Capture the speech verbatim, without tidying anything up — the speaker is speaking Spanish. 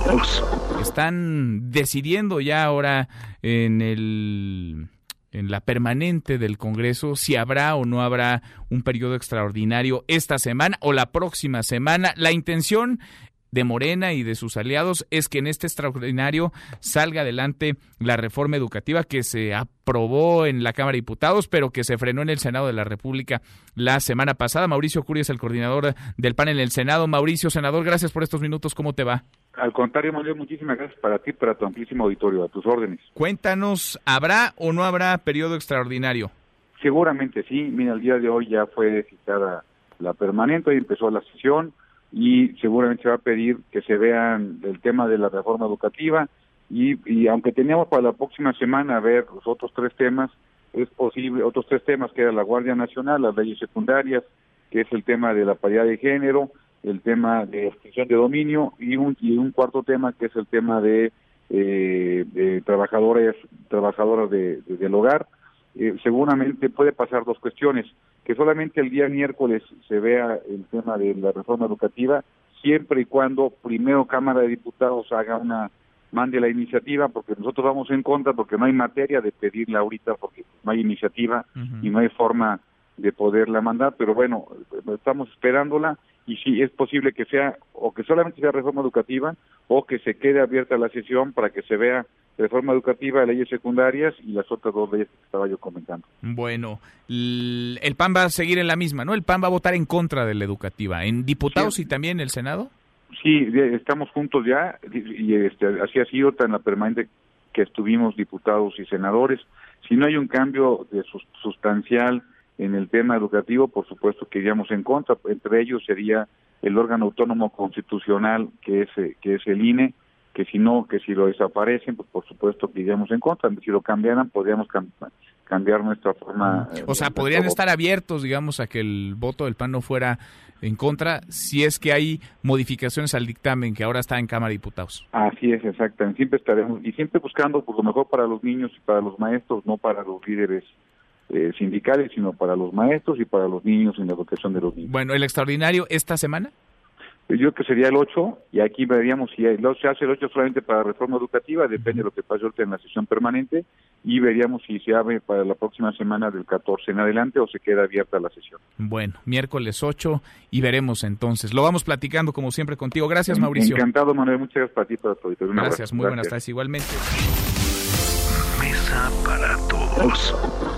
todos. Están decidiendo ya ahora en el... en la permanente del Congreso, si habrá o no habrá un periodo extraordinario esta semana o la próxima semana. La intención de Morena y de sus aliados es que en este extraordinario salga adelante la reforma educativa que se aprobó en la Cámara de Diputados, pero que se frenó en el Senado de la República la semana pasada. Mauricio Curi es el coordinador del P A N en el Senado. Mauricio, senador, gracias por estos minutos. ¿Cómo te va? Al contrario, Manuel, muchísimas gracias para ti, para tu amplísimo auditorio, a tus órdenes. Cuéntanos, ¿habrá o no habrá periodo extraordinario? Seguramente sí. Mira, el día de hoy ya fue citada la permanente, hoy empezó la sesión y seguramente se va a pedir que se vean el tema de la reforma educativa y, y aunque teníamos para la próxima semana ver los otros tres temas, es posible, otros tres temas que era la Guardia Nacional, las leyes secundarias, que es el tema de la paridad de género, el tema de extinción de dominio y un y un cuarto tema que es el tema de, eh, de trabajadores trabajadoras de, de, del hogar. Eh, seguramente puede pasar dos cuestiones, que solamente el día miércoles se vea el tema de la reforma educativa, siempre y cuando primero Cámara de Diputados haga una mande la iniciativa, porque nosotros vamos en contra, porque no hay materia de pedirla ahorita, porque no hay iniciativa uh-huh. y no hay forma de poderla mandar, pero bueno, estamos esperándola y sí es posible que sea o que solamente sea reforma educativa o que se quede abierta la sesión para que se vea reforma educativa, leyes secundarias y las otras dos leyes que estaba yo comentando. Bueno, el P A N va a seguir en la misma, ¿no? El P A N va a votar en contra de la educativa, ¿en diputados sí. y también en el Senado? Sí, estamos juntos ya y este, así ha sido en la permanente que estuvimos diputados y senadores. Si no hay un cambio de sustancial en el tema educativo, por supuesto que iríamos en contra. Entre ellos sería el órgano autónomo constitucional que es que es el I N E, que si no, que si lo desaparecen, pues por supuesto que iríamos en contra. Si lo cambiaran, podríamos cam- cambiar nuestra forma. O sea, podrían estar abiertos, digamos, a que el voto del P A N no fuera en contra, si es que hay modificaciones al dictamen que ahora está en Cámara de Diputados. Así es, exactamente. Siempre estaremos, y siempre buscando por lo mejor para los niños y para los maestros, no para los líderes eh, sindicales, sino para los maestros y para los niños en la educación de los niños. Bueno, ¿el extraordinario esta semana? Yo creo que sería el ocho, y aquí veríamos si hay, se hace el ocho solamente para reforma educativa, depende de lo que pase ahorita en la sesión permanente, y veríamos si se abre para la próxima semana del catorce en adelante o se queda abierta la sesión. Bueno, miércoles ocho y veremos entonces. Lo vamos platicando como siempre contigo. Gracias, Mauricio. Encantado, Manuel. Muchas gracias para ti, para tu Gracias, muy buenas tardes igualmente. Mesa para todos.